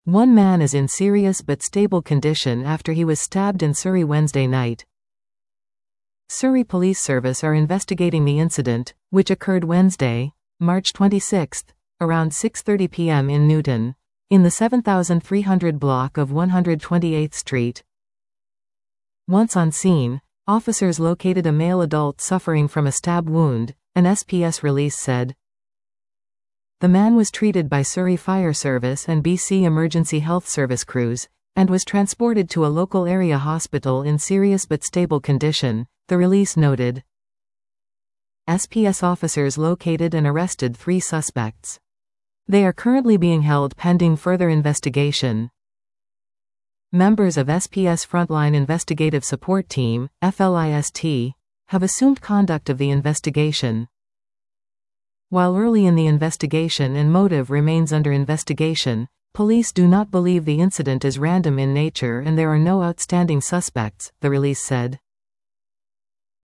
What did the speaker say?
One man is in serious but stable condition after he was stabbed in Surrey Wednesday night. Surrey Police Service are investigating the incident, which occurred Wednesday, March 26, around 6:30 p.m. in Newton, in the 7300 block of 128th Street. Once on scene, officers located a male adult suffering from a stab wound, an SPS release said. The man was treated by Surrey Fire Service and BC Emergency Health Service crews, and was transported to a local area hospital in serious but stable condition, the release noted. SPS officers located and arrested 3 suspects. They are currently being held pending further investigation. Members of SPS Frontline Investigative Support Team, FLIST, have assumed conduct of the investigation. While early in the investigation and motive remains under investigation, police do not believe the incident is random in nature and there are no outstanding suspects, the release said.